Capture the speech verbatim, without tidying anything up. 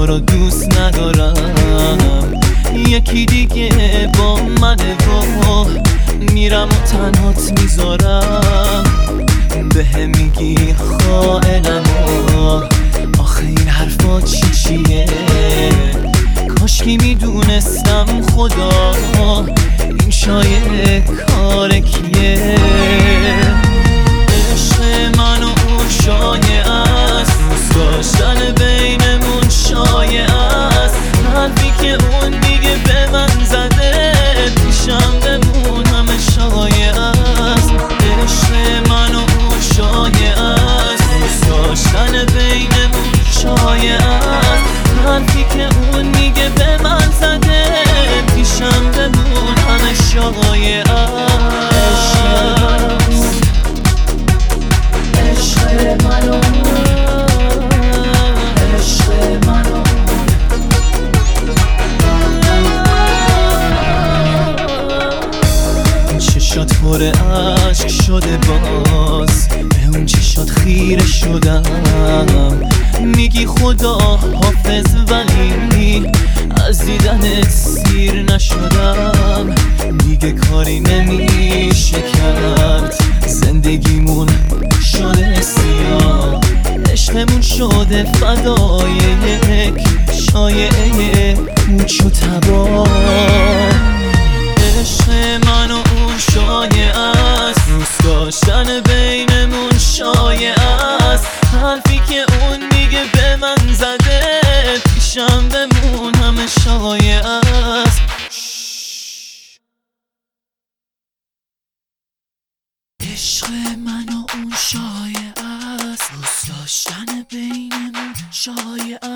تو رو دوست ندارم، یکی دیگه با منه و میرم و تنهات میذارم. به هم میگی خائنم و آخه این حرفا چی چیه؟ کاشکی میدونستم خدا این شایعه کار کیه. عشق من و اون شایعه است، دوست داشتن بینمون شایعه است. حرفی که اون میگه به من زده پیشم بمون همه شایعه است. عشق من و اون شایعه است، دوست داشتن بینمون شایعه است. حرفی که اون میگه به من زده پیشم بمون همه شایعه است. عشق منو عشق منو چشات پر عشق شده، باز به اون چشات خیره شدم. میگی خدا حافظ ولی از دیدنت سیر نشدم. دیگه کاری نمیشه کرد، زندگیمون شده سیاه. عشقمون شده فدای یک شایعه پوچ و تباه. عشق من و اون شایعه است، دوست داشتن بینمون شایعه است. حرفی که اون میگه به من زده پیشم بمون همه شایعه است. عشق من و اون شایعه است، دوست داشتن بینمون شایعه